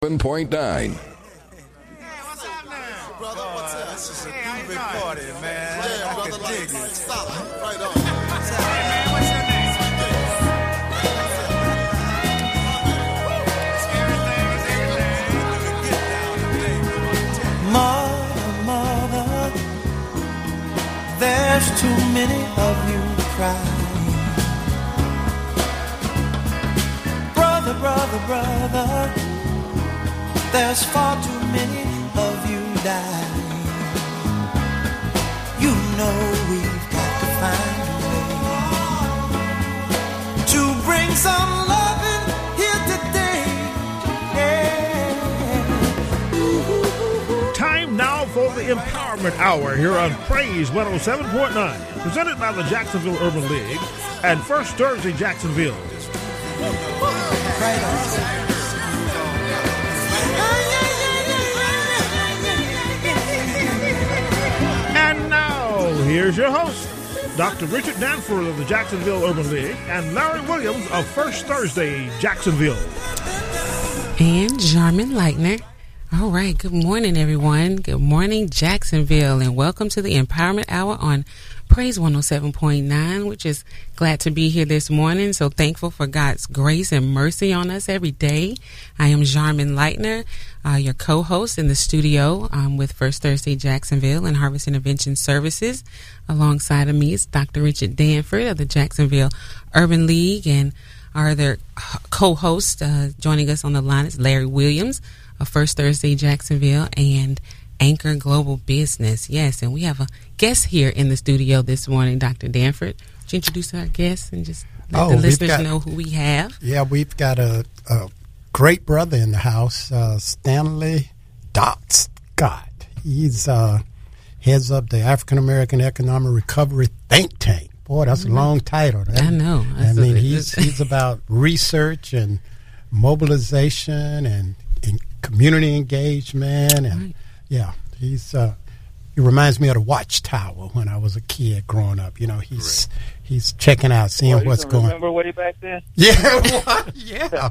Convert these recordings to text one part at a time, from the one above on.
7.9. Brother, what's up? This is a big party, man. Yeah, brother, like, stop. Right on. Hey, man, what's your name? Mother, there's too many of you crying. Brother, there's far too many of you dying. You know we've got to find a way to bring some loving here today. Yeah. Time now for the Empowerment Hour here on Praise 107.9, presented by the Jacksonville Urban League and First Thursday Jacksonville. Right on. And now, here's your host, Dr. Richard Danford of the Jacksonville Urban League and Larry Williams of First Thursday Jacksonville. And Jarman Leitner. All right, good morning, everyone. Good morning, Jacksonville, and welcome to the Empowerment Hour on Praise 107.9. We're just glad to be here this morning. So thankful for God's grace and mercy on us every day. I am Jarman Leitner, your co-host in the studio with First Thursday Jacksonville and Harvest Intervention Services. Alongside of me is Dr. Richard Danford of the Jacksonville Urban League, and our other co-host joining us on the line is Larry Williams of First Thursday Jacksonville and Anchor Global Business. Yes, and we have a guest here in the studio this morning, Dr. Danford. Would you introduce our guest and just let the listeners know who we have? Yeah, we've got a great brother in the house, Stanley Dot Scott. He's heads up the African American Economic Recovery Think Tank. Boy, that's a long title. Right? I know. I mean, he's about research and mobilization and community engagement, and right. Yeah, he reminds me of the Watchtower when I was a kid growing up. You know, he's checking out, seeing what's going on. Remember way back then? Yeah, yeah.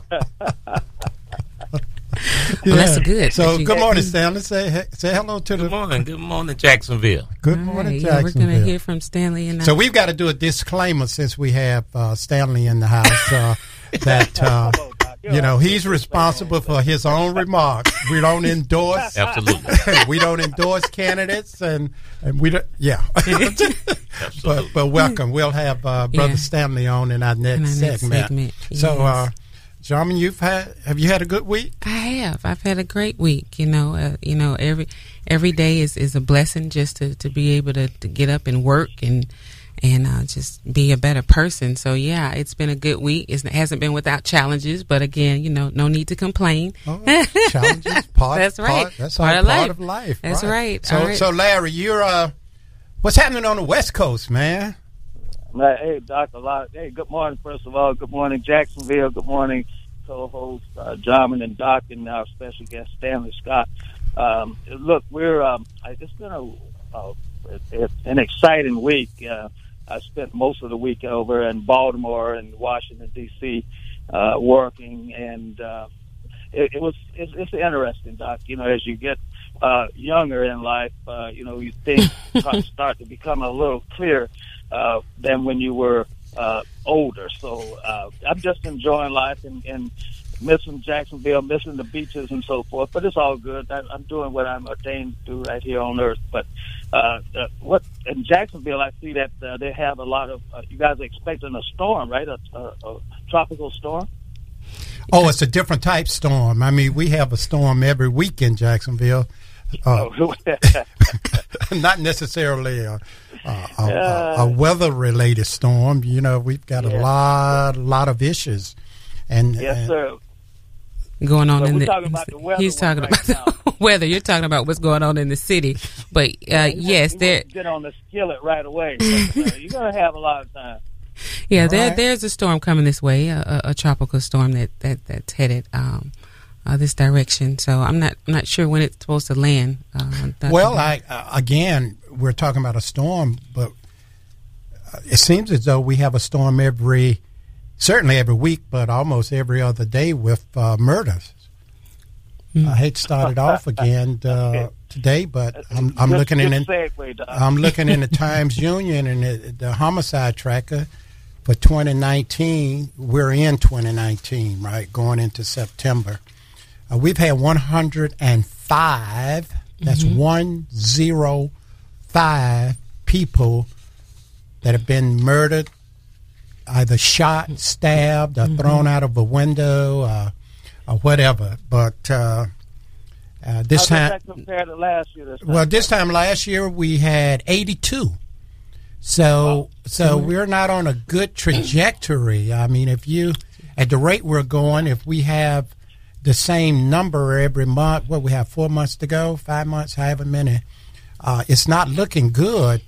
Well, that's good. So, good morning, Stanley. Say hello to the. Good morning, Jacksonville. Good morning, Jacksonville. We're going to hear from Stanley and so we've got to do a disclaimer since we have Stanley in the house that. You know, he's responsible for his own remarks. We don't endorse. Absolutely. We don't endorse candidates, and we don't. Yeah. but welcome. We'll have Brother Stanley on in our next segment. Yes. So, Jarman, have you had a good week? I have. I've had a great week. You know, every day is a blessing just to be able to get up and work and just be a better person. So, yeah, it's been a good week. It hasn't been without challenges, but again, you know, no need to complain. Oh, challenges, that's right. That's part of life. That's right. So, Larry, you're what's happening on the West Coast, man? Hey, Dr. Lott. Hey, good morning, first of all. Good morning, Jacksonville. Good morning, co-host Jarman and Doc, and our special guest, Stanley Scott. Look, it's been an exciting week. I spent most of the week over in Baltimore and Washington, D.C., working, and it's interesting, Doc. You know, as you get younger in life, you know, things start to become a little clearer than when you were older. So I'm just enjoying life and missing Jacksonville, missing the beaches and so forth, but it's all good. I'm doing what I'm ordained to do right here on Earth. But what in Jacksonville, I see that they have a lot of. You guys are expecting a storm, right? A tropical storm. Oh, it's a different type storm. I mean, we have a storm every week in Jacksonville. Not necessarily a weather-related storm. You know, we've got a lot of issues. Yes, sir. Going on He's talking about the weather. You're talking about what's going on in the city. But yes, there. Get on the skillet right away. But, you're gonna have a lot of time. Yeah, there's a storm coming this way, a tropical storm that's headed this direction. So I'm not sure when it's supposed to land. Well, again, we're talking about a storm, but it seems as though we have a storm certainly every week, but almost every other day with murders. I hate to start it off again today, but I'm looking in the Times Union and the homicide tracker for 2019. We're in 2019, right? Going into September. We've had 105. That's 105 people that have been murdered, either shot, stabbed, or thrown out of a window, or whatever. But this time, that compare to last year? This time last year we had 82. So we're not on a good trajectory. I mean, if you, at the rate we're going, if we have the same number every month, we have 4 months to go, 5 months, however many, it's not looking good.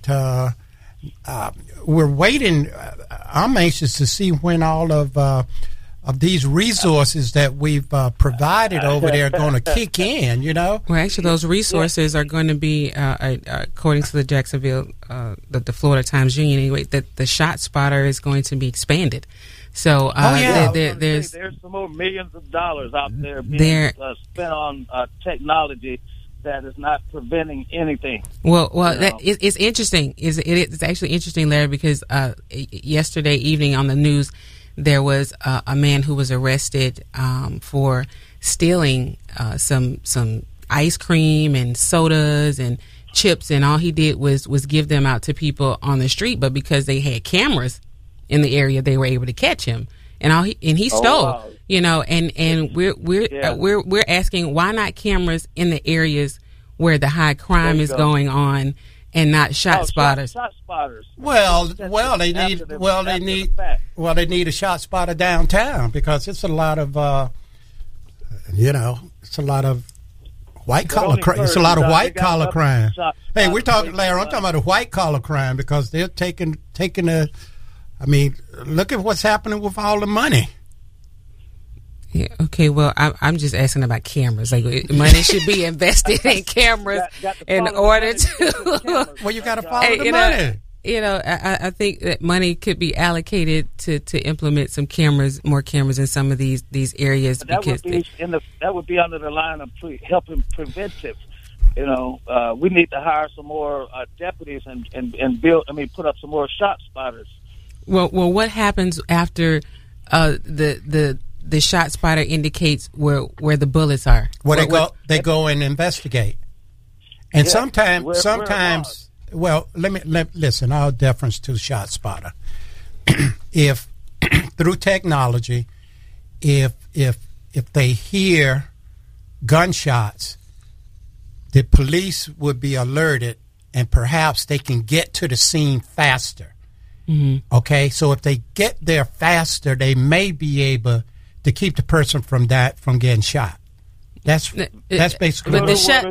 We're waiting. I'm anxious to see when all of these resources that we've provided over there are going to kick in, you know? Well, actually, those resources are going to be, according to the Jacksonville, the Florida Times Union, anyway, that the Shot Spotter is going to be expanded. So there's some more millions of dollars out there being spent on technology that is not preventing anything. Well, it's interesting. It's actually interesting, Larry, because yesterday evening on the news, there was a man who was arrested for stealing some ice cream and sodas and chips, and all he did was give them out to people on the street. But because they had cameras in the area, they were able to catch him, and he stole. Wow. You know, and we're asking, why not cameras in the areas where the high crime is going on, and not shot spotters? Shot spotters. Well, they need a shot spotter downtown, because it's a lot of it's a lot of white collar crime. It's a lot of white collar crime. Hey, we're talking, Larry. I'm talking about a white collar crime, because they're taking a. I mean, look at what's happening with all the money. Yeah, okay, well, I'm just asking about cameras. Like, money should be invested in cameras in order to. Well, you got to follow the money. I think that money could be allocated to implement some more cameras in some of these areas. That would be under the line of helping preventive. We need to hire some more deputies and put up some more shot spotters. Well, what happens after the shot spotter indicates where the bullets are? Well, they go and investigate, and sometimes. Well, listen. All deference to shot spotter. If through technology, if they hear gunshots, the police would be alerted, and perhaps they can get to the scene faster. Mm-hmm. Okay, so if they get there faster, they may be able to keep the person from getting shot. That's basically. But the shot.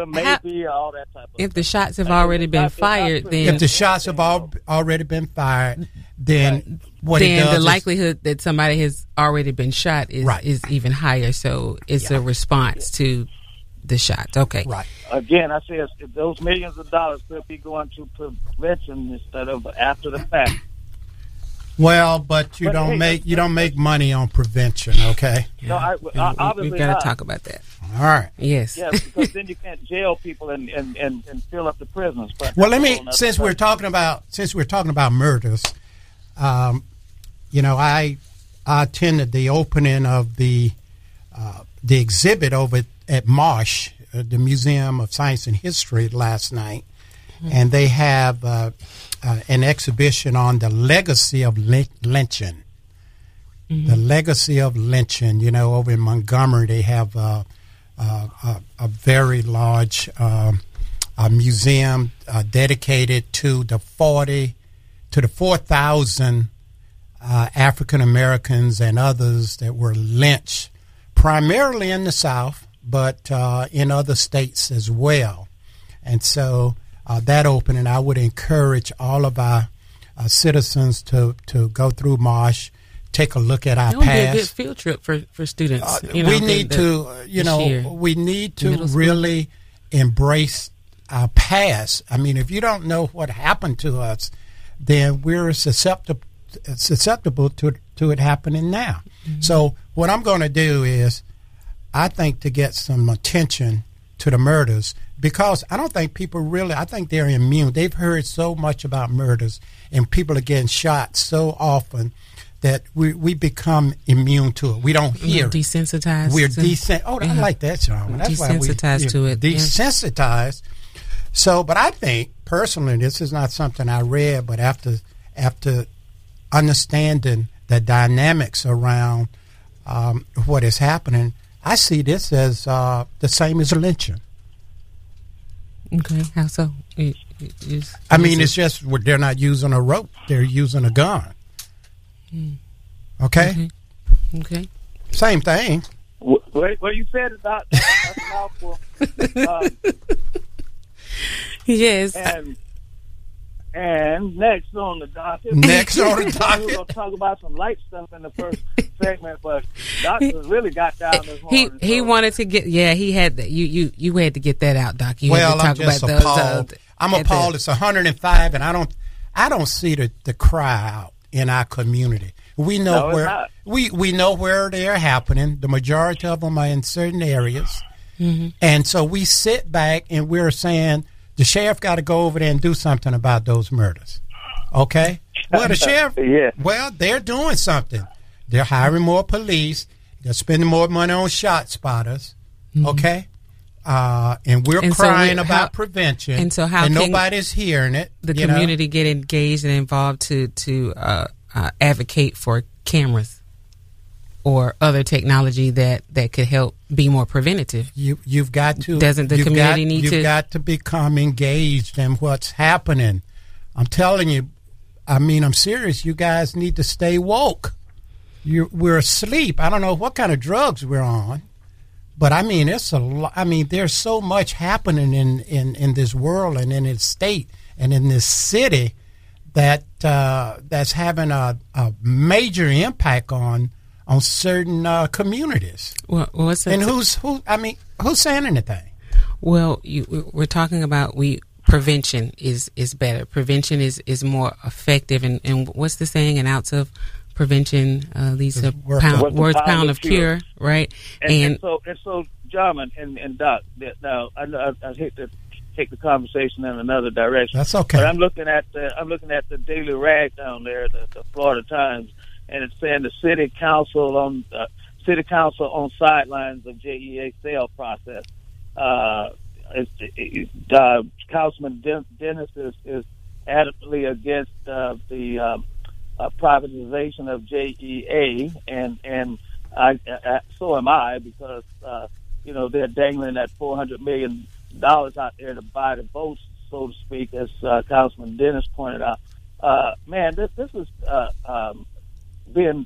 If the shots have already been fired, then if the shots have already been fired, then the likelihood that somebody has already been shot is even higher. So it's a response to the shots. Okay. Right. Again, I say those millions of dollars could be going to prevention instead of after the fact. Well, but you don't make money on prevention, okay? No, we've got to talk about that. All right. Yes. Yes, because then you can't jail people and fill up the prisons. But well, since we're talking about murders, I attended the opening of the exhibit over at Marsh, the Museum of Science and History, last night, and they have an exhibition on the legacy of lynching. Mm-hmm. The legacy of lynching. Over in Montgomery, they have a very large museum dedicated to the 4,000 African Americans and others that were lynched, primarily in the South, but in other states as well. And so that opening, I would encourage all of our citizens to go through Marsh, take a look at our past. It would be a good field trip for students. We need to really embrace our past. I mean, if you don't know what happened to us, then we're susceptible to it happening now. Mm-hmm. So what I'm going to do is I think, to get some attention to the murders, because I don't think people really, I think they're immune. They've heard so much about murders, and people are getting shot so often that we become immune to it. We don't hear it. Desensitized. We're desensitized. Oh, I like that, Sean. That's desensitized to it. Desensitized. So, but I think, personally, this is not something I read, but after understanding the dynamics around what is happening, I see this as the same as lynching. Okay, how so? It's just they're not using a rope; they're using a gun. Okay. Okay. Same thing. What you said about that's a mouthful. Yes. And next on the docket. We're going to talk about some light stuff in the first segment, but Doctor really got down this morning. He wanted to get, he had, you had to get that out, Doc. I'm just appalled. I'm appalled. It's 105, and I don't see the cry out in our community. We know we know where they are happening. The majority of them are in certain areas. Mm-hmm. And so we sit back and we're saying, the sheriff got to go over there and do something about those murders. Okay? Well, the sheriff, they're doing something. They're hiring more police. They're spending more money on shot spotters. Mm-hmm. Okay? And we're crying about prevention. And so how and nobody's hearing it. The community get engaged and involved to advocate for cameras or other technology that could help be more preventative. You've got to. Doesn't the community need to? You've got to become engaged in what's happening. I'm telling you. I mean, I'm serious. You guys need to stay woke. We're asleep. I don't know what kind of drugs we're on, but I mean, it's a lot. I mean, there's so much happening in this world and in this state and in this city that's having a major impact on certain communities. Well, what's that? And who's saying anything? Well, we're talking about prevention is better. Prevention is more effective. And what's the saying? An ounce of prevention leads a pound of cure, right? And so, Jarman and Doc. Now, I hate to take the conversation in another direction. That's okay. But I'm looking at the Daily Rag down there, the Florida Times. And it's saying the city council on sidelines of JEA sale process. Councilman Dennis is adamantly against the privatization of JEA, and so am I, because they're dangling that $400 million out there to buy the votes, so to speak, as Councilman Dennis pointed out. This is being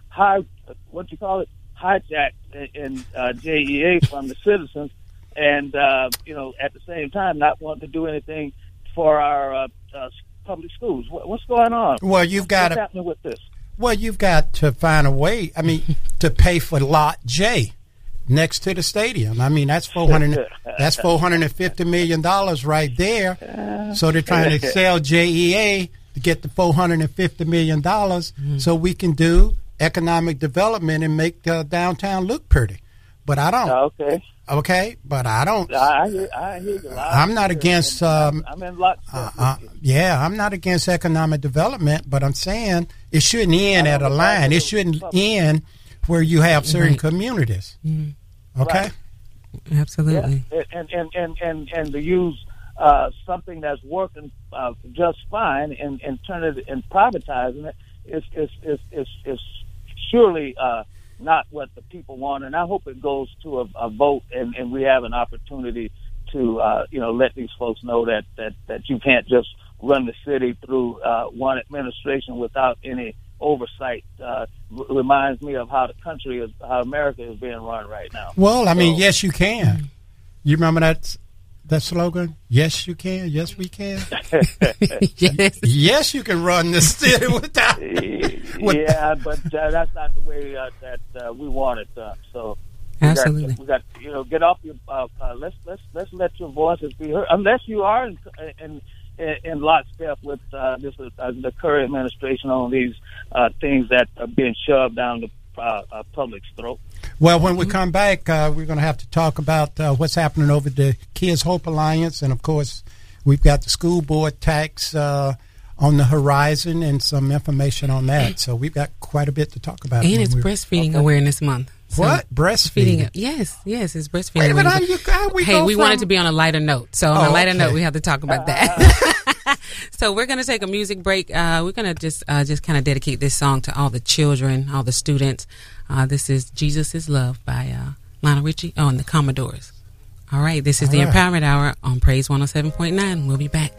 hijacked in JEA from the citizens, and at the same time not wanting to do anything for our public schools. What's going on? Well, what's happening with this? Well, you've got to find a way. I mean, to pay for Lot J next to the stadium. I mean, that's $450 million right there. So they're trying to sell JEA to get the $450 million so we can do economic development and make downtown look pretty. But I don't. Okay, but I don't. I hear you. I'm not against. I'm in lockstep. I'm not against economic development, but I'm saying it shouldn't end at a line. It shouldn't end where you have certain communities. Mm-hmm. Okay. Right. Absolutely. Yeah. And to use something that's working just fine and turn it and privatizing it is surely not what the people want. And I hope it goes to a vote and we have an opportunity to let these folks know that you can't just run the city through one administration without any oversight. Reminds me of how how America is being run right now. Well, I mean, yes, you can. You remember that slogan? Yes, you can. Yes, we can. Yes, you can run the city without. Yeah, but that's not the way that we want it done. So absolutely, we got get off your. Let's let your voices be heard. Unless you are in lockstep with the current administration on these things that are being shoved down the public's throat. Well, when we come back, we're going to have to talk about what's happening over the Kids Hope Alliance. And, of course, we've got the school board tax on the horizon and some information on that. So we've got quite a bit to talk about. And it's Breastfeeding Awareness Month. So what? Breastfeeding? Yes, it's breastfeeding. Wait a minute, hey, we wanted to be on a lighter note. So on a lighter note, we have to talk about that. So we're going to take a music break. We're going to just kind of dedicate this song to all the children, all the students. This is Jesus is Love by Lionel Richie and the Commodores. All right, this is the Empowerment Hour on Praise 107.9. We'll be back.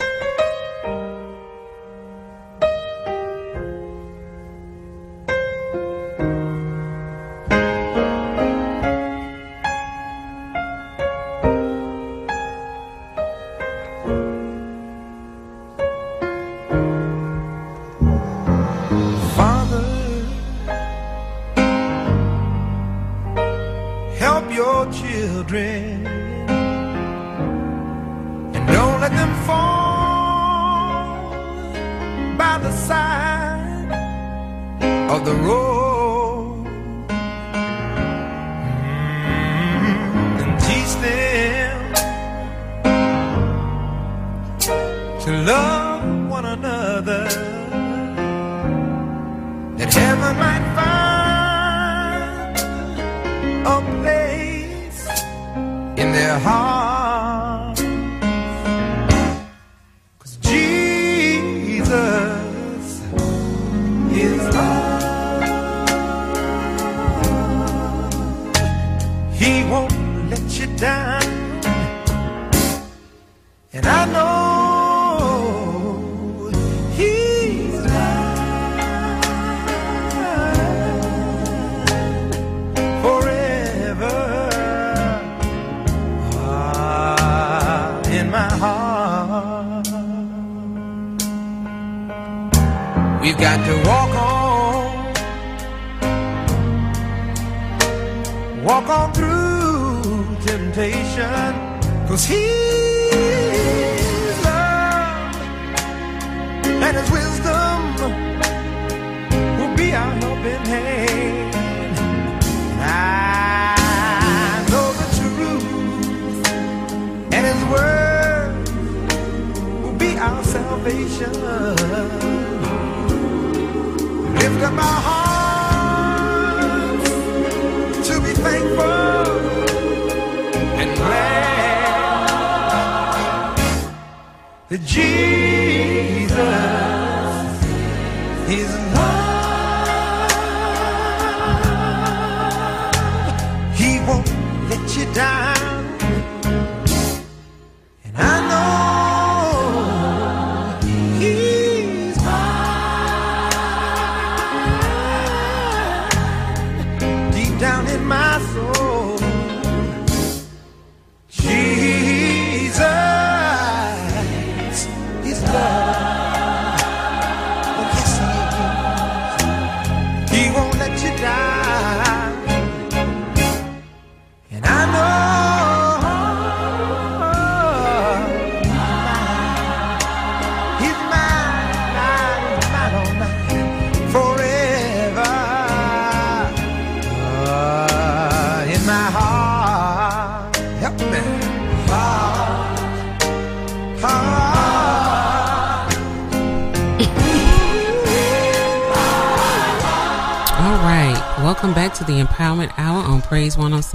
Welcome back to the Empowerment Hour on Praise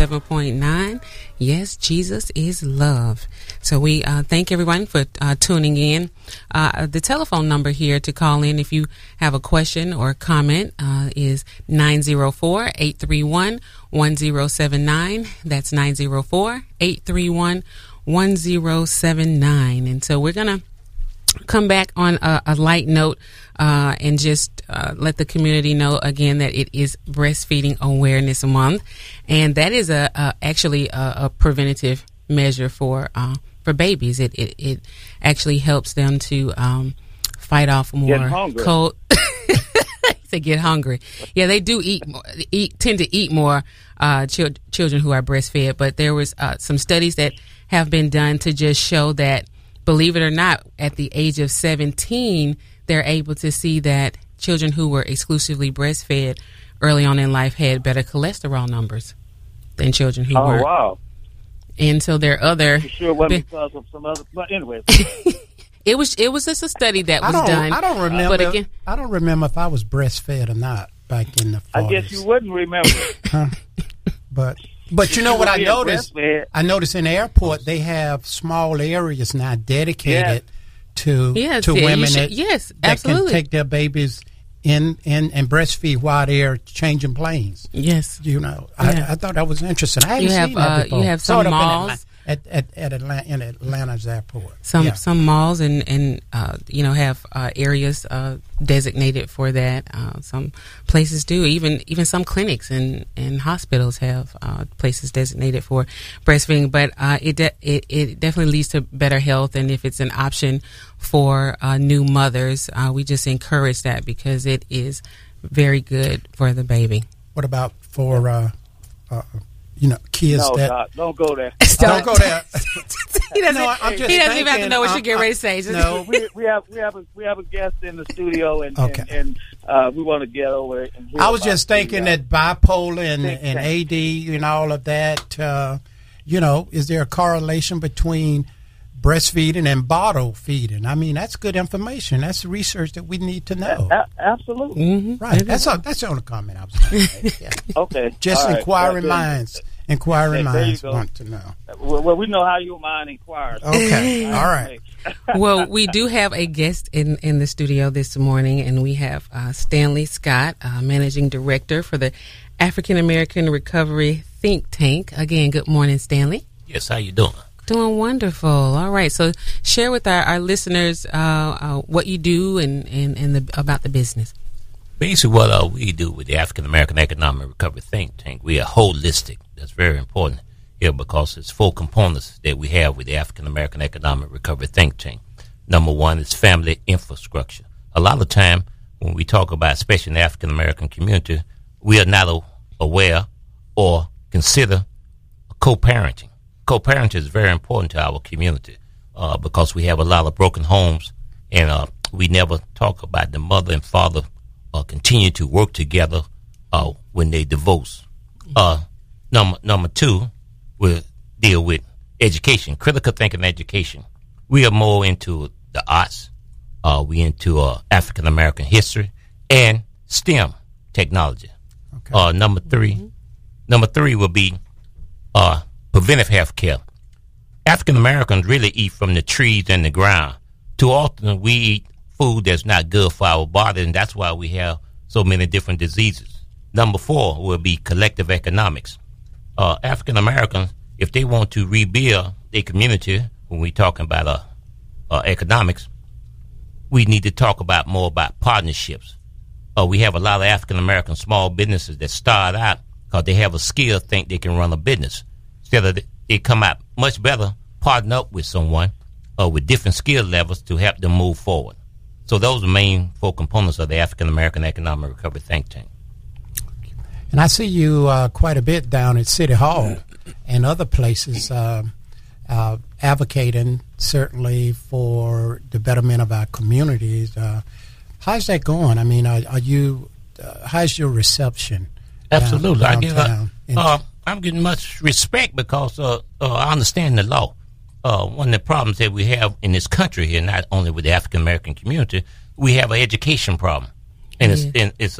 107.9. Yes, Jesus is love. So we thank everyone for tuning in. The telephone number here to call in if you have a question or comment is 904-831-1079. That's 904-831-1079. And so we're going to come back on a light note and just let the community know again that it is Breastfeeding Awareness Month, and that is actually a preventative measure for babies. It actually helps them to fight off more cold. To get hungry. Yeah, they do tend to eat more children who are breastfed. But there was some studies that have been done to just show that, believe it or not, at the age of 17, they're able to see that children who were exclusively breastfed early on in life had better cholesterol numbers than children who weren't. Oh, wow. And so there are other. For sure it wasn't because of some other. But anyway. It was just a study that was done. I don't remember. But again, I don't remember if I was breastfed or not back in the 40s. I guess you wouldn't remember. But you know what I noticed? breastfed. I noticed in the airport they have small areas now dedicated to women that absolutely can take their babies in and breastfeed while they're changing planes. Yes, you know, I thought that was interesting. I hadn't seen that before. You have some malls in Atlanta's airport. Some malls and have areas designated for that. Some places do. Even some clinics and hospitals have places designated for breastfeeding. But it definitely leads to better health, and if it's an option for new mothers, we just encourage that because it is very good for the baby. What about for kids that Doc, don't go there. Don't go there. He doesn't even have to know what you get ready to say. No, we have a guest in the studio, and we want to get over it. And I was just thinking that bipolar and AD and all of that. Is there a correlation between breastfeeding and bottle feeding? I mean, that's good information. That's research that we need to know. Absolutely. Mm-hmm. Right. That's the only comment I was going to make. Yeah. Okay. Just all inquiring right. minds. Inquiring minds want to know. Well, we know how your mind inquires. Okay. All right. Well, we do have a guest in the studio this morning, and we have Stanley Scott, Managing Director for the African American Recovery Think Tank. Again, good morning, Stanley. Yes, how you doing? Doing wonderful. All right. So share with our listeners what you do and about the business. Basically, what we do with the African American Economic Recovery Think Tank, we are holistic. That's very important here because it's 4 components that we have with the African American Economic Recovery Think Tank. Number 1 is family infrastructure. A lot of time when we talk about, especially in the African American community, we are not aware or consider co-parenting. Co-parenting is very important to our community because we have a lot of broken homes, and we never talk about the mother and father continue to work together when they divorce. Number 2, we'll deal with education, critical thinking education. We are more into the arts. We into African American history and STEM technology. Okay. Number 3 will be preventive health care. African Americans really eat from the trees and the ground. Too often we eat food that's not good for our body, and that's why we have so many different diseases. Number 4 will be collective economics. African Americans, if they want to rebuild their community, when we're talking about economics, we need to talk about more about partnerships. We have a lot of African American small businesses that start out because they have a skill, think they can run a business. Instead of they come out much better, partner up with someone with different skill levels to help them move forward. So those are the main 4 components of the African American Economic Recovery Think Tank. And I see you quite a bit down at City Hall and other places advocating certainly for the betterment of our communities. How's that going? I mean, are you? How's your reception? Absolutely, I'm getting much respect because I understand the law. One of the problems that we have in this country here, not only with the African American community, we have an education problem, and it's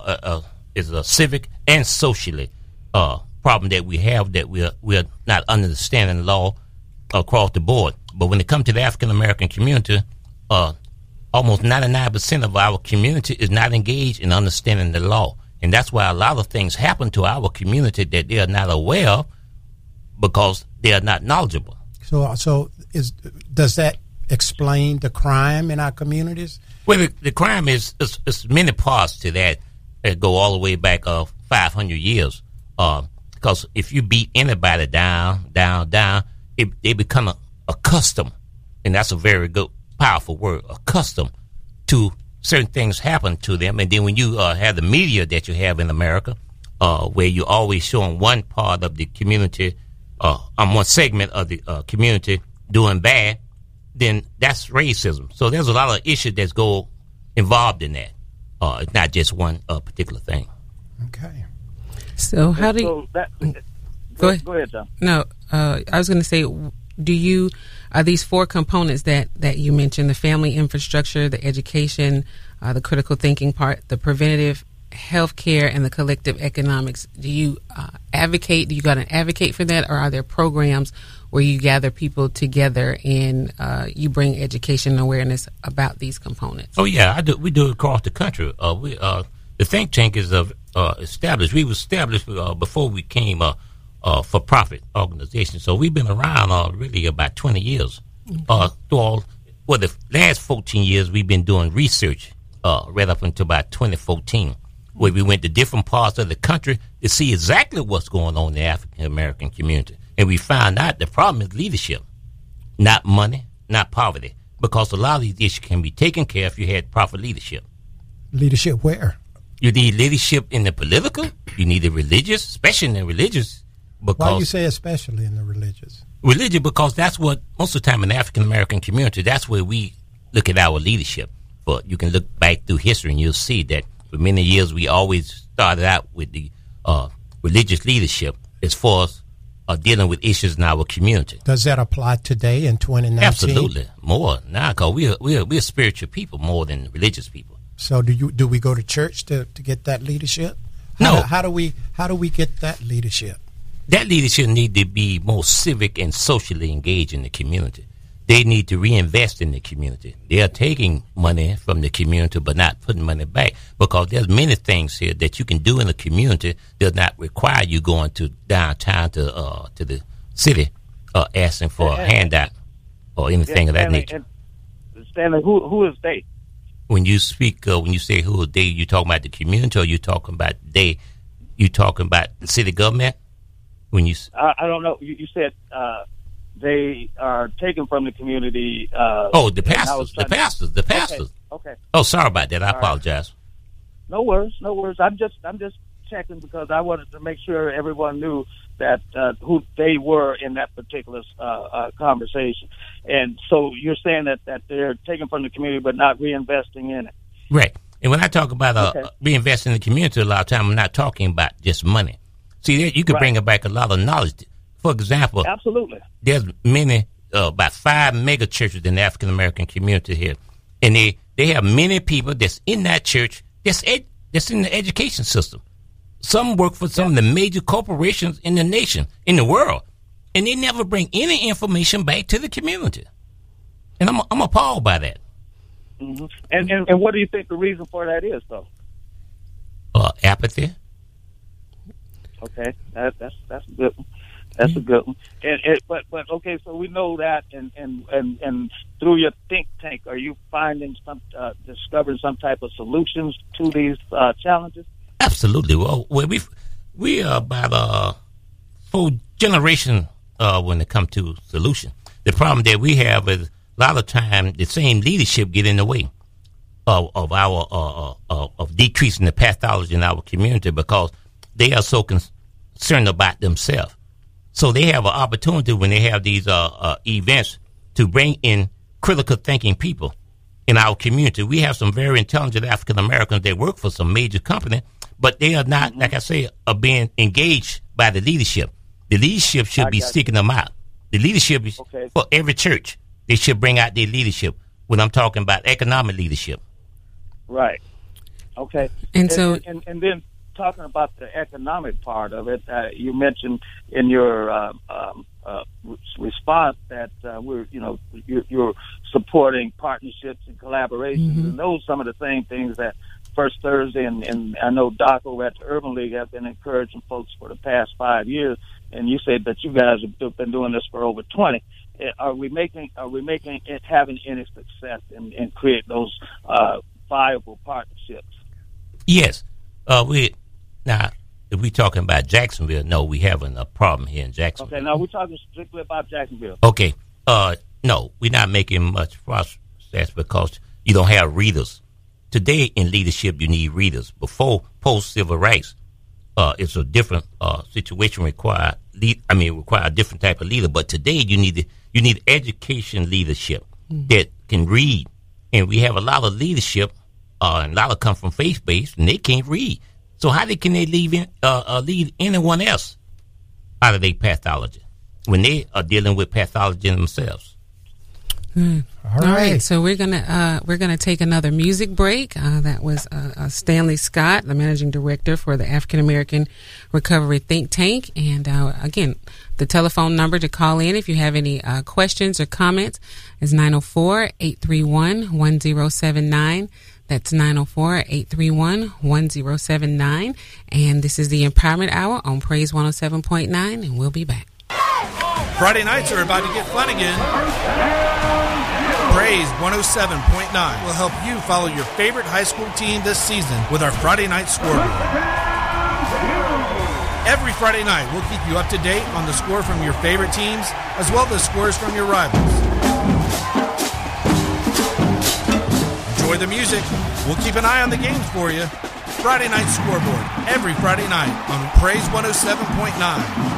a civic and socially problem that we have that we're not understanding the law across the board. But when it comes to the African American community, almost 99% of our community is not engaged in understanding the law. And that's why a lot of things happen to our community that they are not aware of because they are not knowledgeable. So does that explain the crime in our communities? Well, the crime is many parts to that go all the way back 500 years. Because if you beat anybody down, they become accustomed, and that's a very good, powerful word, accustomed to certain things happen to them. And then when you have the media that you have in America, where you're always showing one part of the community, one segment of the community doing bad, then that's racism. So there's a lot of issues that go involved in that. It's not just one particular thing. Okay. So how do you... Go ahead, John. No, I was going to say, are these four components that you mentioned, the family infrastructure, the education, the critical thinking part, the preventative health care, and the collective economics, do you advocate, do you got an advocate for that, or are there programs where you gather people together and you bring education and awareness about these components? Oh, yeah, we do it across the country. The think tank is established. We were established before we came for-profit organization. So we've been around really about 20 years. The last 14 years, we've been doing research right up until about 2014, where we went to different parts of the country to see exactly what's going on in the African-American community. And we found out the problem is leadership, not money, not poverty, because a lot of these issues can be taken care of if you had proper leadership. Leadership where? You need leadership in the political. You need the religious, especially in the religious. Why do you say especially in the religious? Religion, because that's what, most of the time in the African-American community, that's where we look at our leadership. But you can look back through history and you'll see that for many years we always started out with the religious leadership as far as dealing with issues in our community. Does that apply today in 2019? Absolutely. More now, because we're spiritual people more than religious people. So do we go to church to get that leadership? No. How do we get that leadership? That leadership need to be more civic and socially engaged in the community. They need to reinvest in the community. They are taking money from the community but not putting money back, because there's many things here that you can do in the community does not require you going to downtown to the city asking for a handout or anything of that nature. Stanley, who is they? When you speak, when you say who is they, you talking about the community, or you talking about they? You talking about the city government? When you, I don't know. You said they are taken from the community. The pastors. The pastors. Okay. Oh, sorry about that. I apologize. No worries. I'm just checking because I wanted to make sure everyone knew that who they were in that particular conversation. And so you're saying that they're taken from the community but not reinvesting in it. Right. And when I talk about reinvesting in the community, a lot of time I'm not talking about just money. See, you could bring back a lot of knowledge. For example, absolutely, there's many, about 5 mega churches in the African American community here, and they have many people that's in that church that's in the education system. Some work for some of the major corporations in the nation, in the world, and they never bring any information back to the community. And I'm appalled by that. Mm-hmm. And what do you think the reason for that is, though? Apathy. Okay, that's a good one. That's a good one. But okay, so we know that, and through your think tank, are you finding discovering some type of solutions to these challenges? Absolutely. Well, we are about 4 generations when it comes to solution. The problem that we have is a lot of time the same leadership get in the way of our of decreasing the pathology in our community, because they are so concerned about themselves. So they have an opportunity when they have these events to bring in critical thinking people in our community. We have some very intelligent African Americans that work for some major company, but they are not, like I say, are being engaged by the leadership. The leadership should be seeking them out. The leadership is for every church. They should bring out their leadership when I'm talking about economic leadership. Right. Okay. And so, and then talking about the economic part of it, you mentioned in your response that you're supporting partnerships and collaborations, and those some of the same things that First Thursday and I know Doc over at the Urban League have been encouraging folks for the past 5 years. And you said that you guys have been doing this for over 20. Are we making it having any success in create those viable partnerships? Yes. Now, if we're talking about Jacksonville, no, we having a problem here in Jacksonville. Okay, now we're talking strictly about Jacksonville. Okay. No, we're not making much process because you don't have readers. Today in leadership, you need readers. Before post-civil rights, it's a different situation require a different type of leader. But today you need education leadership that can read. And we have a lot of leadership, and a lot of come from faith-based, and they can't read. So how can they lead anyone else out of their pathology when they are dealing with pathology themselves? All right, so we're gonna take another music break. That was Stanley Scott, the managing director for the African American Recovery Think Tank, and again, the telephone number to call in if you have any questions or comments is 904-831-1079. That's 904-831-1079, and this is the Empowerment Hour on Praise 107.9, and we'll be back. Friday nights are about to get fun again. Praise 107.9 will help you follow your favorite high school team this season with our Friday night scoreboard. Every Friday night, we'll keep you up to date on the score from your favorite teams, as well as scores from your rivals. Enjoy the music. We'll keep an eye on the games for you. Friday night scoreboard, every Friday night on Praise 107.9.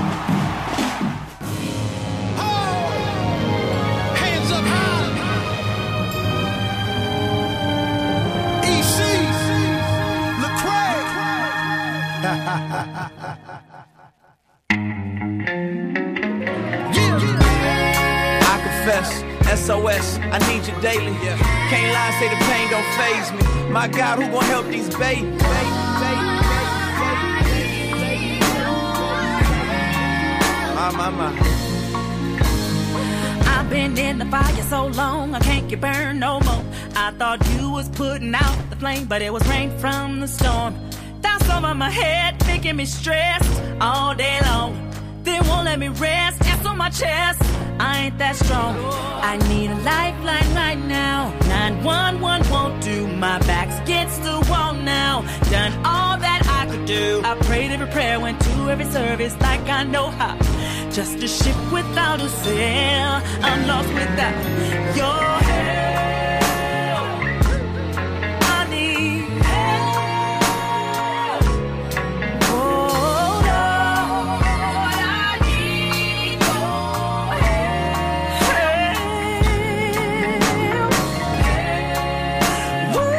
I confess, SOS, I need you daily. Can't lie, say the pain don't faze me. My God, who gon' help these babies? My. I've been in the fire so long, I can't get burned no more. I thought you was putting out the flame, but it was rain from the storm. That's over my head, making me stressed all day long. They won't let me rest, that's on my chest. I ain't that strong. I need a lifeline right now. 911 won't do. My back's against the wall now. Done all that I could do. I prayed every prayer, went to every service like I know how. Just a ship without a sail. I'm lost without your help. I need help. Oh Lord, I need your help. Ooh,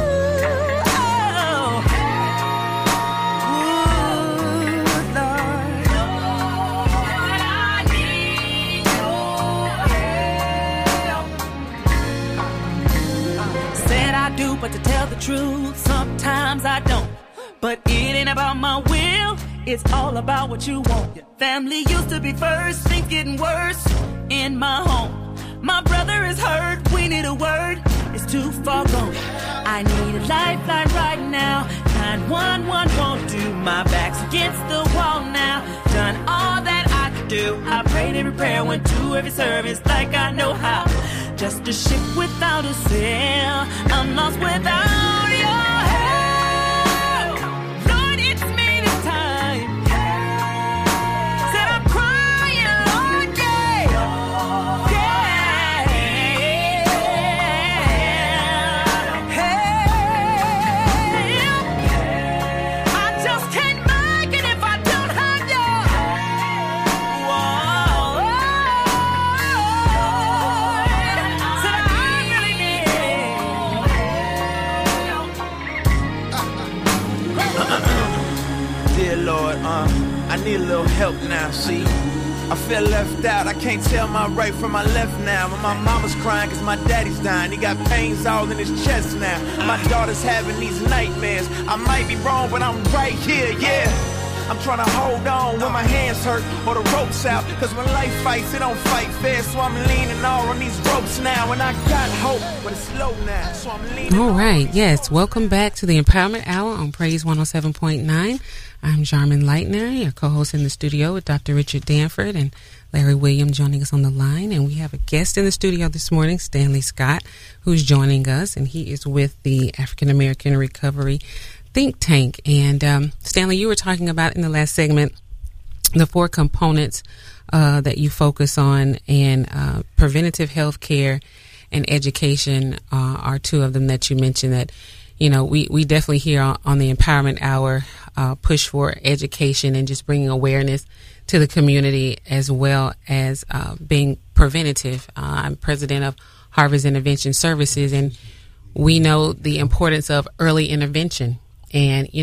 but to tell the truth, sometimes I don't. But it ain't about my will, it's all about what you want. Family used to be first, things getting worse in my home. My brother is hurt, we need a word, it's too far gone. I need a lifeline right now. 911 won't do, my back's against the wall now. Done all that I could do. I prayed every prayer, went to every service like I know how. Just a ship without a sail, I'm lost without your help. Lord, it's me this time. Said I'm crying, Lord, yeah. I just can't make it if I don't have you. Dear Lord, I need a little help now, see? I feel left out, I can't tell my right from my left now. But my mama's crying cause my daddy's dying. He got pains all in his chest now. My daughter's having these nightmares. I might be wrong, but I'm right here, yeah. I'm trying to hold on when my hands hurt or the ropes out. Cause when life fights, it don't fight fair. So I'm leaning all on these ropes now. And I got hope, but it's low now. So I'm leaning. All right, yes. Welcome back to the Empowerment Hour on Praise 107.9. I'm Jarman Lightner, your co-host in the studio with Dr. Richard Danford and Larry Williams joining us on the line. And we have a guest in the studio this morning, Stanley Scott, who's joining us. And he is with the African American Recovery Think Tank. And Stanley, you were talking about in the last segment the 4 components that you focus on, and preventative health care and education are 2 of them that you mentioned that, you know, we definitely here on the Empowerment Hour push for education and just bringing awareness to the community as well as being preventative. I'm president of Harvest Intervention Services, and we know the importance of early intervention. And, you know,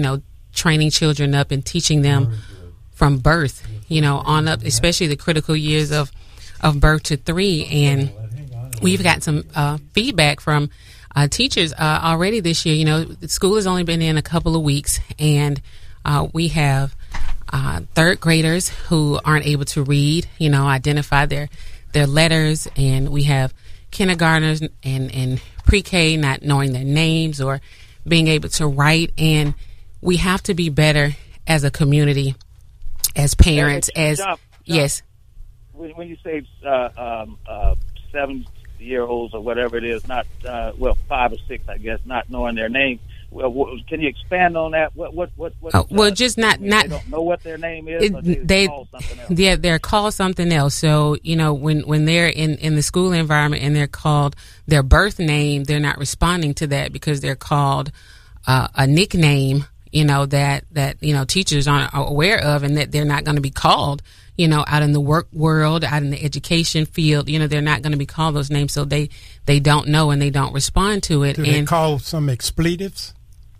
training children up and teaching them from birth, on up, especially the critical years of birth to 3. And we've got some feedback from teachers already this year. School has only been in a couple of weeks, and we have third graders who aren't able to read, identify their letters, and we have kindergartners and pre-K not knowing their names or being able to write. And we have to be better as a community, as parents, yes. When you say 7-year-olds or whatever it is, not 5 or 6, I guess, not knowing their name. Well, can you expand on that? What? Just not. They don't know what their name is. Or they call something else? Yeah, they're called something else. So when they're in the school environment and they're called their birth name, they're not responding to that because they're called a nickname. That teachers aren't aware of, and that they're not going to be called. Out in the work world, out in the education field, they're not going to be called those names, so they don't know and they don't respond to it. Do they call some expletives?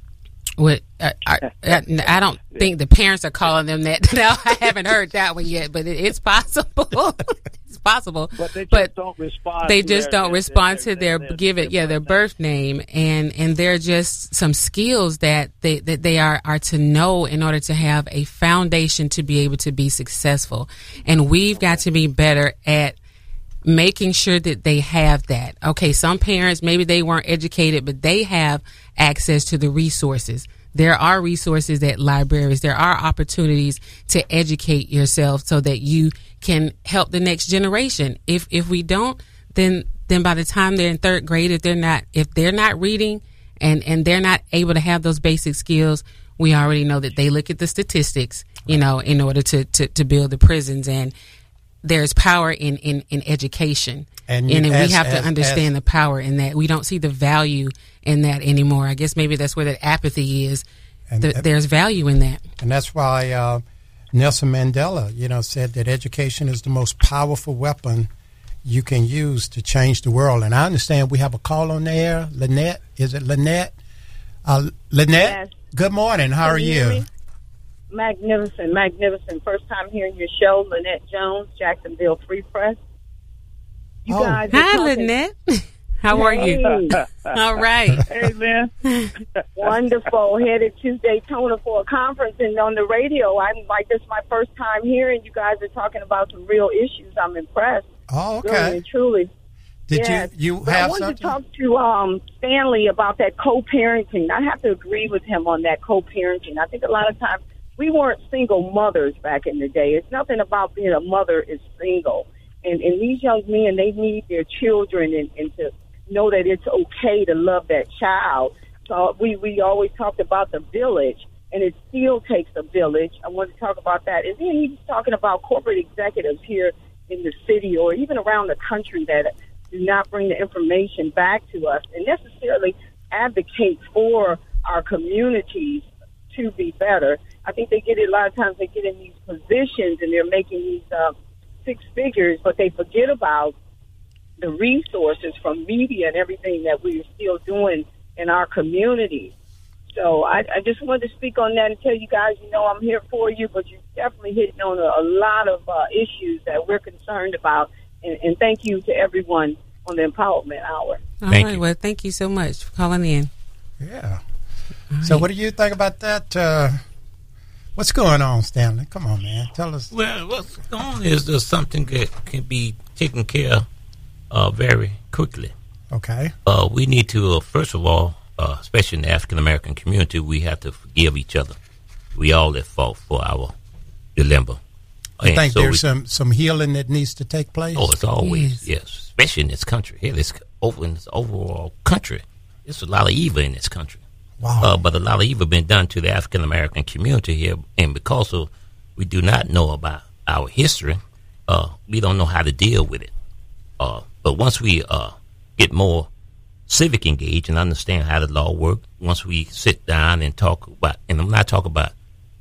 I don't think the parents are calling them that. No, I haven't heard that one yet, but it's possible. It's possible. But they just don't respond. They just don't respond to their birth name, and they're just some skills that they are to know in order to have a foundation to be able to be successful. And we've got to be better at making sure that they have that. Okay, some parents, maybe they weren't educated, but they have access to the resources. There are resources at libraries. There are opportunities to educate yourself so that you can help the next generation. If we don't, then by the time they're in third grade, if they're not reading and they're not able to have those basic skills, we already know that they look at the statistics, in order to build the prisons. And there's power in education. And we have to understand the power in that. We don't see the value in that anymore. I guess maybe that's where that apathy is. There's value in that. And that's why Nelson Mandela, said that education is the most powerful weapon you can use to change the world. And I understand we have a call on the air. Lynette, is it Lynette? Lynette, yes. Good morning. How are you? Magnificent. First time hearing your show. Lynette Jones, Jacksonville Free Press. You guys hi, Lynette. How are you? All right. Hey, man. Wonderful. Headed to Daytona for a conference, and on the radio, I'm like, this is my first time hearing you guys are talking about some real issues. I'm impressed. Oh, okay. Really and truly. Did you have something? I wanted to talk to Stanley about that co-parenting. I have to agree with him on that co-parenting. I think a lot of times we weren't single mothers back in the day. It's nothing about being a mother is single. And these young men, they need their children and to know that it's okay to love that child. So we always talked about the village, and it still takes a village. I want to talk about that. And then he's talking about corporate executives here in the city or even around the country that do not bring the information back to us and necessarily advocate for our communities to be better. I think they get it a lot of times. They get in these positions and they're making these 6 figures, but they forget about the resources from media and everything that we're still doing in our community. So I just wanted to speak on that and tell you guys, I'm here for you, but you're definitely hitting on a lot of issues that we're concerned about. And thank you to everyone on the Empowerment Hour. All right. Well, thank you so much for calling in. Yeah. So what do you think about that? What's going on, Stanley? Come on, man. Tell us. Well, what's going on is there's something that can be taken care of very quickly. Okay. We need to, first of all, especially in the African-American community, we have to forgive each other. We all at fault for our dilemma. You think there's some healing that needs to take place? Oh, it's always, yes. Especially in this country. Here, in this overall country, there's a lot of evil in this country. Wow. But a lot of evil been done to the African-American community here, and because we do not know about our history, we don't know how to deal with it. But once we get more civic engaged and understand how the law works, once we sit down and talk about, and I'm not talking about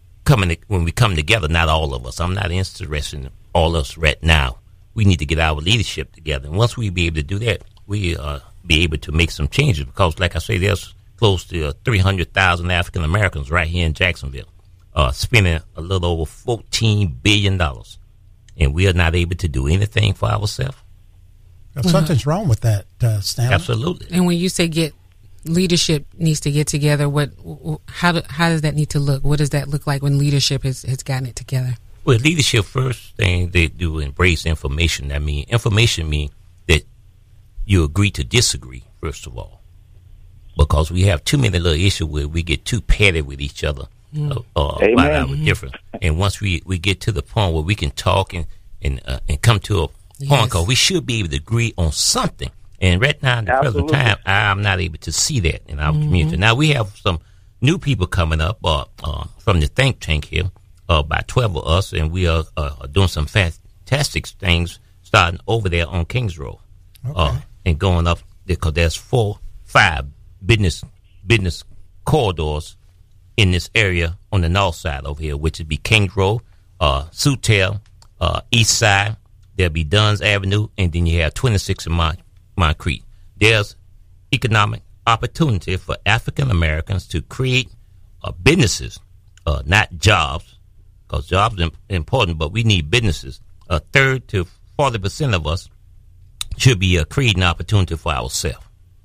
when we come together, not all of us. I'm not interested in all of us right now. We need to get our leadership together. And once we be able to do that, we be able to make some changes because, like I say, there's close to 300,000 African Americans right here in Jacksonville, spending a little over $14 billion. And we are not able to do anything for ourselves. Something's wrong with that, Stanley. Absolutely. And when you say leadership needs to get together, how does that need to look? What does that look like when leadership has gotten it together? Well, leadership, first thing they do, embrace information. I mean, information means that you agree to disagree, first of all. Because we have too many little issues where we get too petty with each other about our difference. And once we get to the point where we can talk and come to a point, because we should be able to agree on something. And right now, in the present time, I'm not able to see that in our community. Now, we have some new people coming up from the think tank here, about 12 of us, and we are doing some fantastic things starting over there on Kings Road and going up, because there's 4-5 business corridors in this area on the north side over here, which would be Kings Road, Sutel, East Side. There'll be Dunn's Avenue, and then you have 26 in Moncrief. There's economic opportunity for African Americans to create businesses, not jobs, because jobs are important, but we need businesses. 30 to 40% of us should be creating opportunity for ourselves.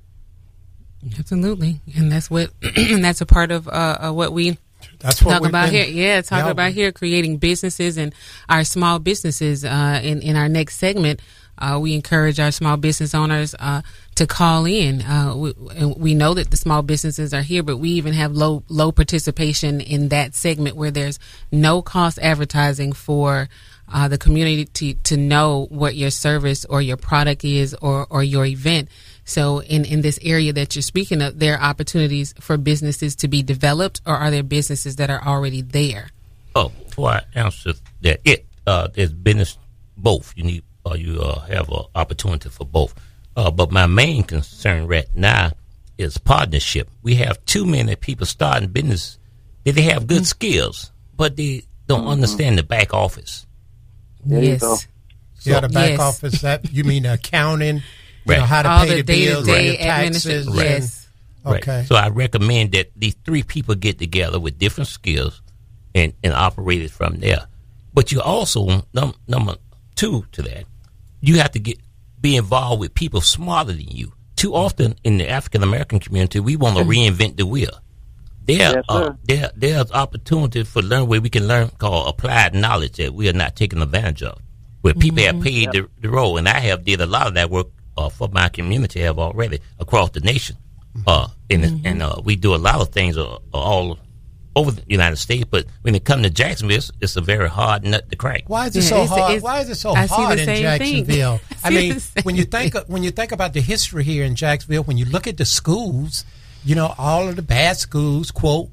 Absolutely, and that's what and that's a part of what we talk about here. Yeah, talk about here, creating businesses and our small businesses. In our next segment, we encourage our small business owners to call in. We know that the small businesses are here, but we even have low participation in that segment where there's no cost advertising for the community to know what your service or your product is or your event. So in this area that you're speaking of, there are opportunities for businesses to be developed, or are there businesses that are already there? Oh, before I answer that, there's business both. You have an opportunity for both. But my main concern right now is partnership. We have too many people starting business that they have good skills, but they don't understand the back office. Yes. So, the back office, that you mean accounting? Right. How to all pay the bills, and your taxes. Yes. Okay. So I recommend that these 3 people get together with different skills and operate it from there. But you also, number 2 to that, you have to be involved with people smarter than you. Too often in the African American community, we want to reinvent the wheel. There's opportunity for learn where we can learn called applied knowledge that we are not taking advantage of. Where people have paid the role, and I have did a lot of that work for my community have already across the nation. And we do a lot of things all over the United States, but when it comes to Jacksonville, it's a very hard nut to crack. Why is it so hard? Why is it so hard in Jacksonville? I mean, when you think about the history here in Jacksonville, when you look at the schools, all of the bad schools, quote,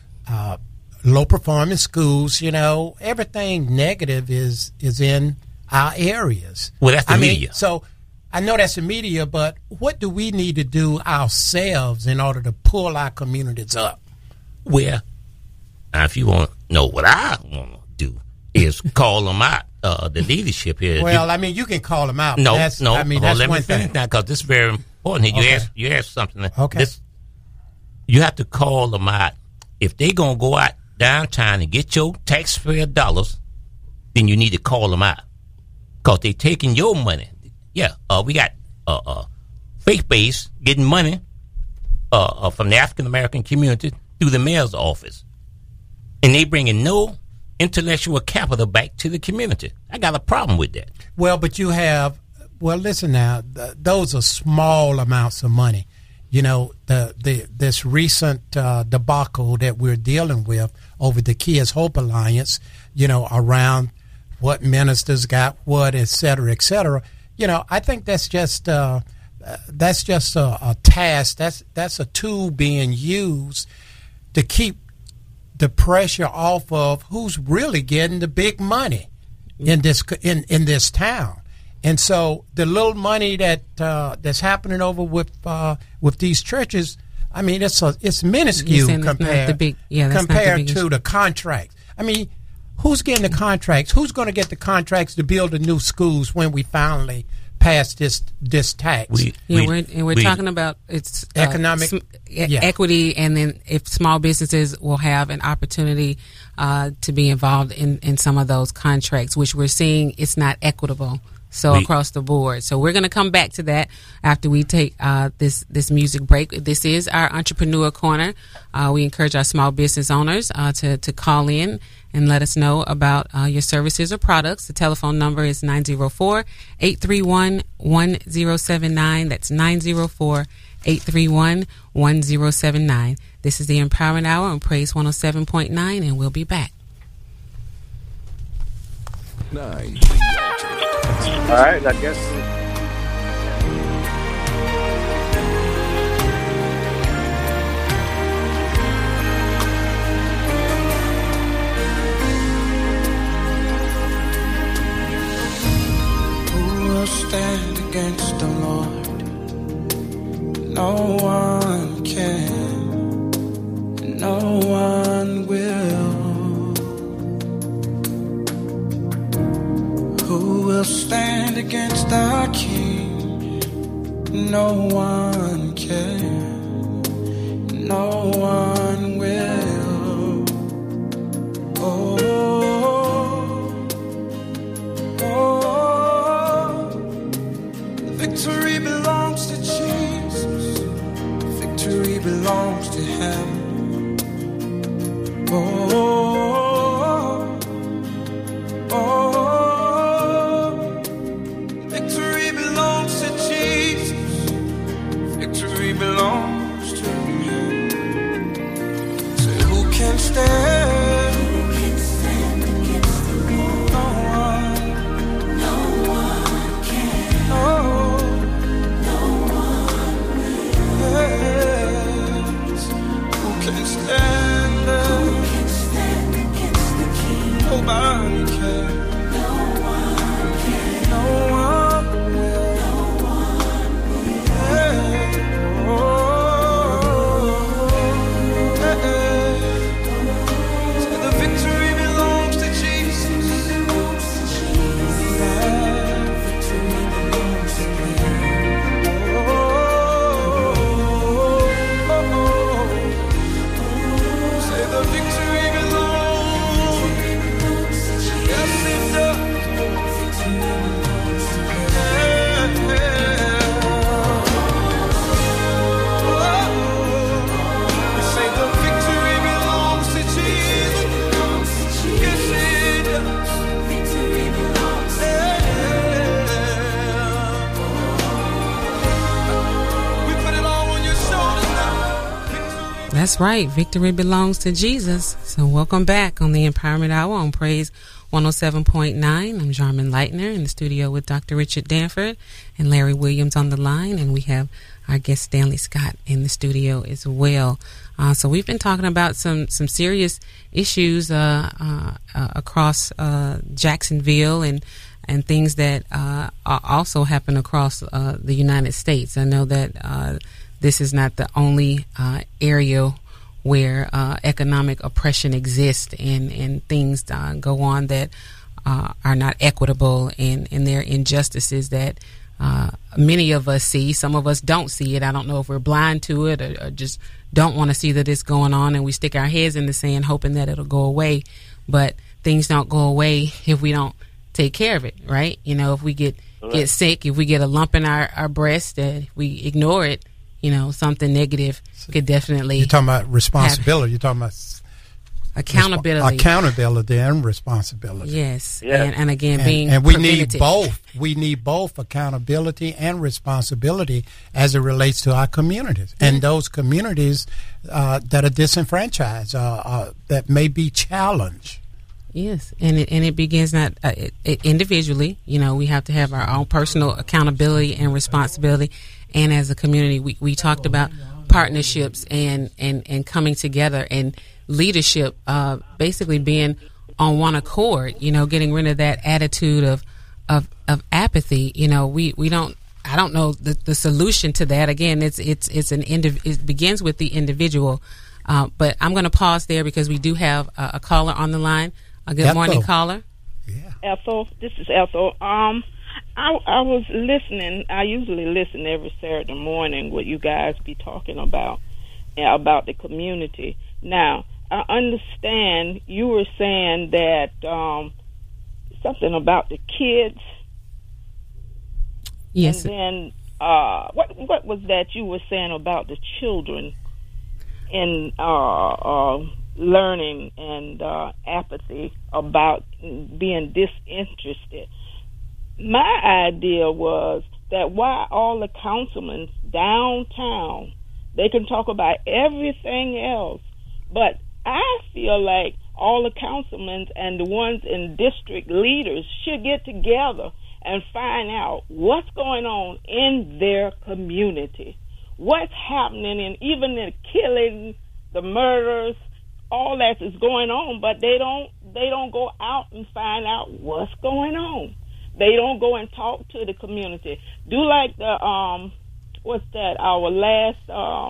low performing schools, everything negative is in our areas. Well, that's the media. So I know that's the media, but what do we need to do ourselves in order to pull our communities up? Well, if you want to know what I want to do is call them out, the leadership here. Well, you can call them out. No, that's let one me finish thing. now, because this is very important. You asked something. Okay. You have to call them out. If they going to go out downtown and get your taxpayer dollars, then you need to call them out, because they taking your money. Yeah, we got faith base getting money from the African American community through the mayor's office, and they bringing no intellectual capital back to the community. I got a problem with that. Well, but you have. Well, listen now. Those are small amounts of money. This recent debacle that we're dealing with over the Kids Hope Alliance. Around what ministers got what, et cetera, et cetera. I think that's just a task. That's a tool being used to keep the pressure off of who's really getting the big money in this town. And so the little money that's happening over with these churches, it's minuscule compared to the contracts. Who's getting the contracts? Who's going to get the contracts to build the new schools when we finally pass this tax. We're talking about it's economic equity, and then if small businesses will have an opportunity to be involved in some of those contracts, which we're seeing it's not equitable. So across the board. So we're going to come back to that after we take this music break. This is our Entrepreneur Corner. We encourage our small business owners to call in and let us know about your services or products. The telephone number is 904-831-1079. That's 904-831-1079. This is the Empowerment Hour on Praise 107.9, and we'll be back. 9. All right, I guess. Who will stand against the Lord? No one can, no one will. Who will stand against our King? No one can, no one will. Oh, oh, victory belongs to Jesus. Victory belongs to Him. Oh, oh. Belongs to Him. So who can stand? Who can stand against the Lord? No one. No one can. No one will. Yes. Who can stand? Who can stand against the King? Nobody can. No one can. No one will. No one will. Yes. That's right. Victory belongs to Jesus. So welcome back on the Empowerment Hour on Praise 107.9. I'm Jarman Lightner in the studio with Dr. Richard Danford and Larry Williams on the line. And we have our guest Stanley Scott in the studio as well. So we've been talking about some serious issues across Jacksonville and things that also happen across the United States. I know that this is not the only area where economic oppression exists and things go on that are not equitable, and there are injustices that many of us see. Some of us don't see it. I don't know if we're blind to it or just don't want to see that it's going on, and we stick our heads in the sand hoping that it'll go away. But things don't go away if we don't take care of it, right? You know, if we get sick, if we get a lump in our breast, if we ignore it, you know, something negative could definitely. You're talking about responsibility. You're talking about accountability, accountability, and responsibility. Yes, yeah. and again, being and we need both. We need both accountability and responsibility as it relates to our communities and those communities that are disenfranchised, that may be challenged. Yes, and it begins not individually. You know, we have to have our own personal accountability and responsibility. And as a community, we talked about partnerships and coming together and leadership, basically being on one accord, you know, getting rid of that attitude of apathy. You know, we don't, I don't know the solution to that. Again, it begins with the individual. But I'm going to pause there because we do have a caller on the line. Good morning, caller. Yeah. Ethel, this is Ethel. I was listening. I usually listen every Saturday morning what you guys be talking about the community. Now, I understand you were saying that something about the kids. Yes. And then what was that you were saying about the children and learning and apathy about being disinterested? My idea was that why all the councilmen downtown, they can talk about everything else, but I feel like all the councilmen and the ones in district leaders should get together and find out what's going on in their community, what's happening, and even the killing, the murders, all that is going on, but they don't go out and find out what's going on. They don't go and talk to the community. Do like the our last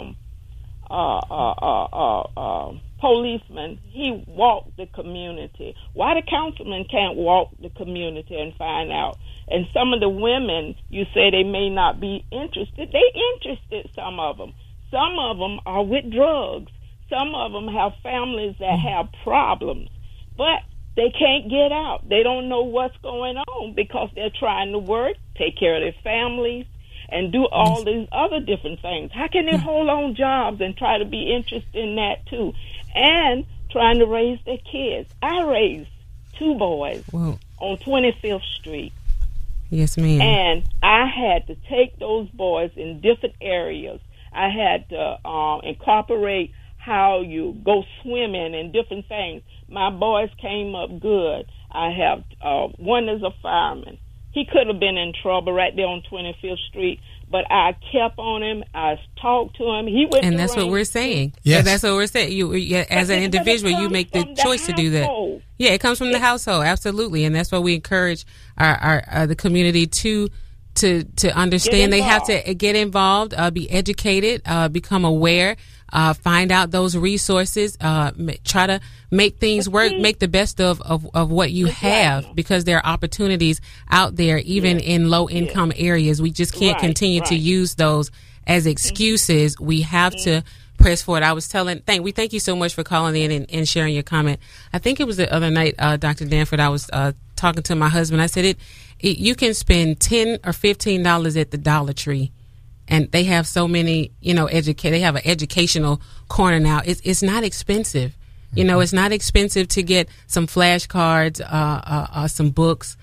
policeman, he walked the community. Why the councilman can't walk the community and find out? And some of the women, you say they may not be interested. They interested, some of them. Some of them are with drugs. Some of them have families that have problems. But they can't get out. They don't know what's going on because they're trying to work, take care of their families, and do all these other different things. How can they hold on jobs and try to be interested in that too? And trying to raise their kids. I raised 2 boys on 25th Street. Yes, ma'am. And I had to take those boys in different areas. I had to incorporate how you go swimming and different things. My boys came up good. I have one is a fireman. He could have been in trouble right there on 25th Street, but I kept on him. I talked to him. He went. And that's what we're saying. Yes. Yeah, that's what we're saying. You, as an individual, you make the choice to do that. Yeah, it comes from the household, absolutely, and that's why we encourage our the community to understand. They have to get involved, be educated, become aware. Find out those resources, try to make things work, make the best of what you have, because there are opportunities out there, even in low income areas. We just can't continue to use those as excuses. We have to press forward. I was we thank you so much for calling in and sharing your comment. I think it was the other night, Dr. Danford, I was talking to my husband. I said, you can spend $10 or $15 at the Dollar Tree. And they have so many, they have an educational corner now. It's not expensive. It's not expensive to get some flashcards, some books.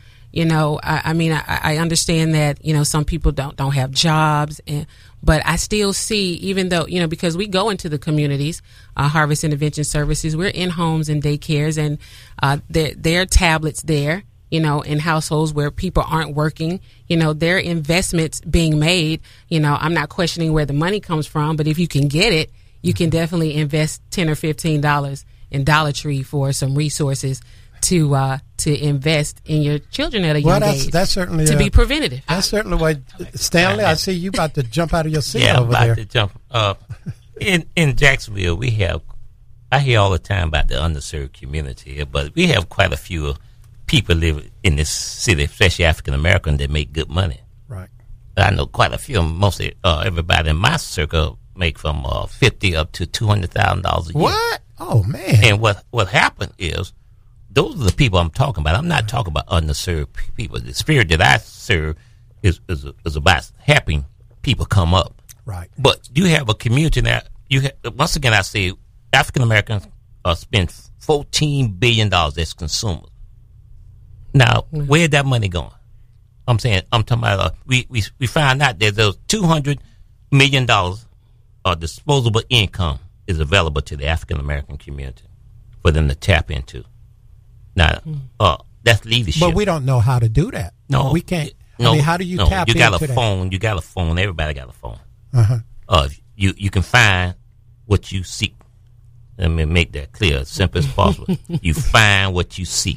I understand that, some people don't have jobs, but I still see, even though, because we go into the communities, Harvest Intervention Services, we're in homes and daycares, and there are tablets there. In households where people aren't working, there are investments being made. I'm not questioning where the money comes from, but if you can get it, you can definitely invest $10 or $15 in Dollar Tree for some resources to invest in your children at a young age. That's certainly to be preventative. That's certainly why, Stanley, I see you about to jump out of your seat over there. Yeah, about to jump. In Jacksonville, I hear all the time about the underserved community, but we have quite a few people live in this city, especially African American, that make good money. Right. I know quite a few. Mostly everybody in my circle make from $50,000 up to $200,000 a year. What? Oh man! And what happened is, those are the people I'm talking about. I'm not talking about underserved people. The spirit that I serve is about helping people come up. Right. But you have a community that once again I say African Americans spend $14 billion as consumers. Now, where's that money going? I'm talking about, we found out that those $200 million of disposable income is available to the African American community for them to tap into. Now, that's leadership. But we don't know how to do that. No, we can't. How do you tap into that? You got a phone. You got a phone. Everybody got a phone. Uh-huh. You can find what you seek. Let me make that clear, as simple as possible. You find what you seek.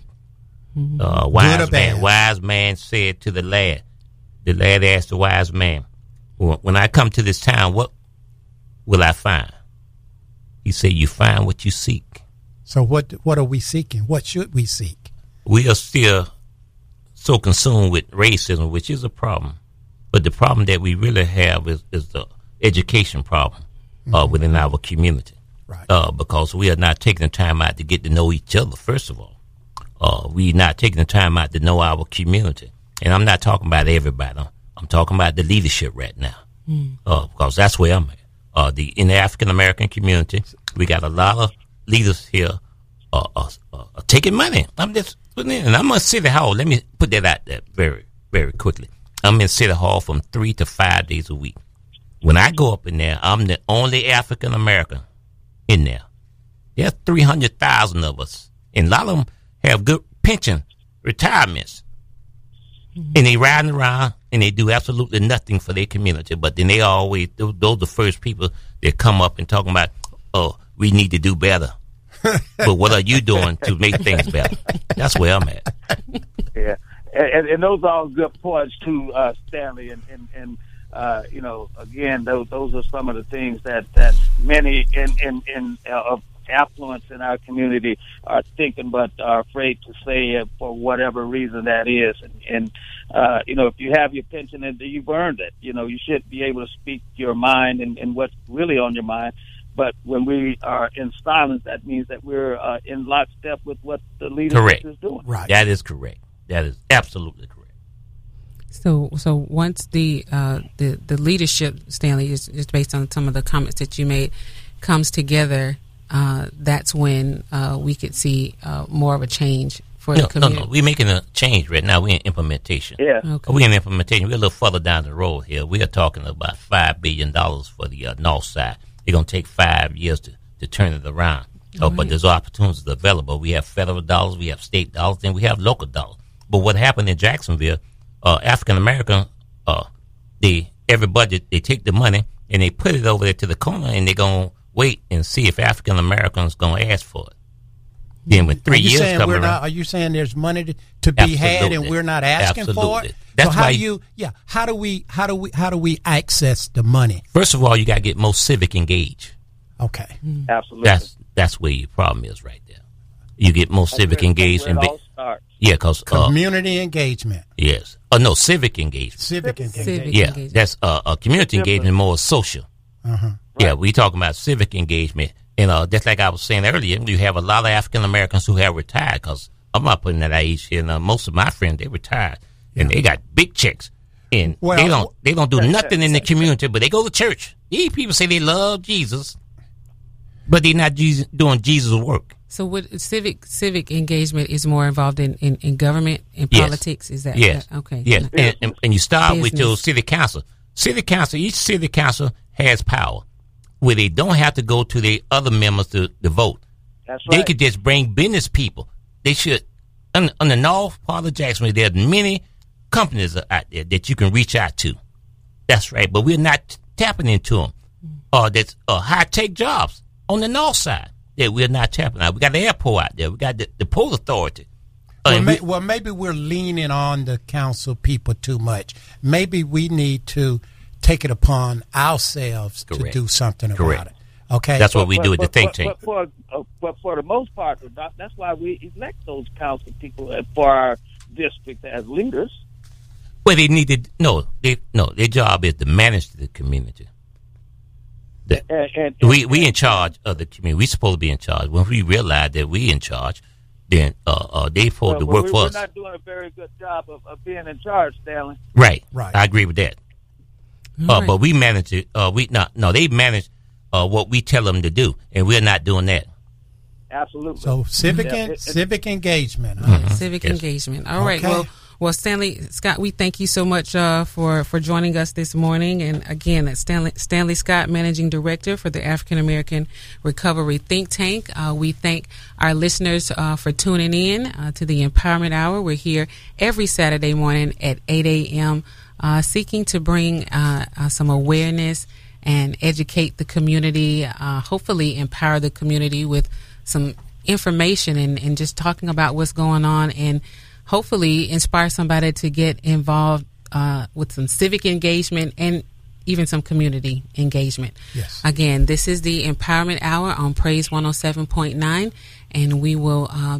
Wise man said to the lad. The lad asked the wise man, "When I come to this town, what will I find?" He said, "You find what you seek." So what are we seeking? What should we seek? We are still so consumed with racism, which is a problem. But the problem that we really have is the education problem within our community. Right. Because we are not taking the time out to get to know each other, first of all. We're not taking the time out to know our community. And I'm not talking about everybody. I'm talking about the leadership right now. Because that's where I'm at. In the African American community, we got a lot of leaders here taking money. I'm just putting in. And I'm in City Hall. Let me put that out there very, very quickly. I'm in City Hall from 3 to 5 days a week. When I go up in there, I'm the only African American in there. There's 300,000 of us. And a lot of them have good pension retirements. And they riding around and they do absolutely nothing for their community. But then they always, those are the first people that come up and talking about, oh, we need to do better. But what are you doing to make things better? That's where I'm at. Yeah. And those are all good points too, Stanley. And you know, again, those are some of the things that many of affluence in our community are thinking, but are afraid to say for whatever reason that is. And you know, if you have your pension, and you've earned it. You know, you should be able to speak your mind and what's really on your mind. But when we are in silence, that means that we're in lockstep with what the leadership is doing. Right. That is correct. That is absolutely correct. So once the leadership, Stanley, just based on some of the comments that you made, comes together, that's when we could see more of a change for the community. No, we're making a change right now. We're in implementation. Yeah. Okay. We're in implementation. We're a little further down the road here. We are talking about $5 billion for the north side. It's going to take 5 years to turn it around. But there's opportunities available. We have federal dollars, we have state dollars, and we have local dollars. But what happened in Jacksonville, African American, every budget, they take the money and they put it over there to the corner, and they're going to wait and see if African Americans going to ask for it. Then when 3 years come around, are you saying there's money to be had and we're not asking for it? That's so how do we access the money? First of all, you got to get most civic engaged. Okay. Absolutely. That's where your problem is right there. You get most civic engaged and because community engagement. Yes. No, civic engagement. Civic engagement. Yeah, that's community engagement more social. Yeah, we talking about civic engagement. And just like I was saying earlier, you have a lot of African Americans who have retired, because I'm not putting that age here. Most of my friends, they retired, and they got big checks, and they don't do nothing in the community, but they go to church. These people say they love Jesus, but they're not doing Jesus' work. So what civic engagement is more involved in government and politics? Is that okay? Yes, and you start with your city council. Each city council has power, where they don't have to go to the other members to vote. That's right. They could just bring business people. They should. On the north part of Jacksonville, there's many companies out there that you can reach out to. That's right, but we're not tapping into them. That's high-tech jobs on the north side that we're not tapping out. We got the airport out there. We got the Port Authority. Well, maybe we're leaning on the council people too much. Maybe we need to take it upon ourselves to do something about it. Okay, that's what we do at the think tank. But for the most part, that's why we elect those council people for our district as leaders. Well, they need to their job is to manage the community. We in charge of the community. We supposed to be in charge. When we realize that we in charge, then they supposed to work for us. We're not doing a very good job of being in charge, Stanley. Right. I agree with that. But we manage it. They manage what we tell them to do, and we're not doing that. Absolutely. So civic engagement. Civic engagement. All right. Well, Stanley Scott, we thank you so much for joining us this morning. And again, that's Stanley Scott, Managing Director for the African American Recovery Think Tank. We thank our listeners for tuning in to the Empowerment Hour. We're here every Saturday morning at 8 a.m. Seeking to bring some awareness and educate the community, hopefully empower the community with some information and just talking about what's going on, and hopefully inspire somebody to get involved with some civic engagement and even some community engagement. Yes. Again, this is the Empowerment Hour on Praise 107.9, and we will